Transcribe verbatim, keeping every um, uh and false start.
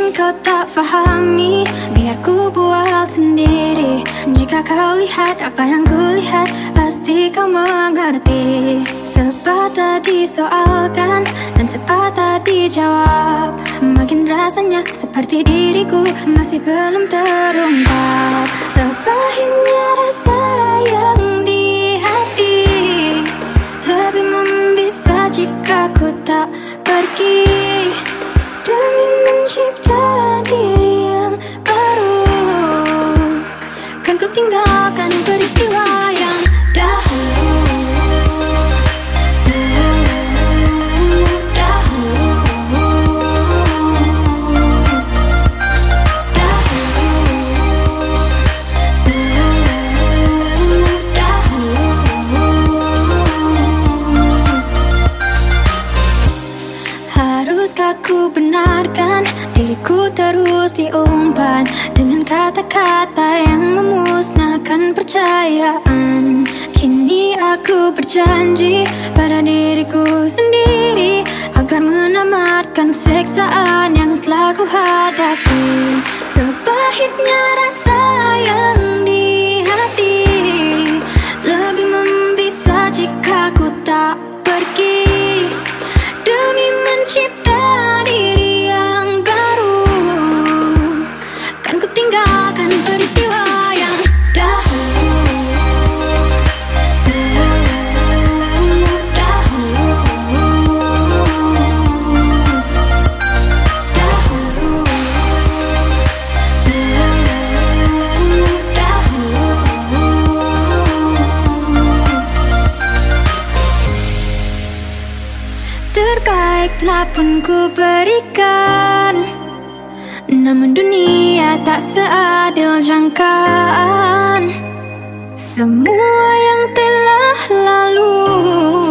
mungkin kau tak fahami, biar ku buat sendiri. Jika kau lihat apa yang ku lihat, pasti kau mengerti. Sepatah disoalkan dan sepatah dijawab, makin rasanya seperti diriku masih belum terungkap. Sepahitnya rasa yang di hati, lebih membisa jika ku tak pergi. Demi mencipta diri yang baru, kan ku tinggalkan peristiwa yang dahulu. Haruskah ku benarkan diriku terus diumpan dengan kata-kata yang memusnahkan percayaan? Kini aku berjanji pada diriku sendiri agar menamatkan siksaan yang telah ku hadapi. Sepahitnya rasa yang di hati, lebih membisa jika ku tak pergi. Demi mencipta diri yang baru, kan ku tinggalkan peristiwa yang dahulu. Dahulu, dahulu, dahulu. Terbaik telah pun ku berikan, namun dunia tak seadil jangkaan. Semua yang telah lalu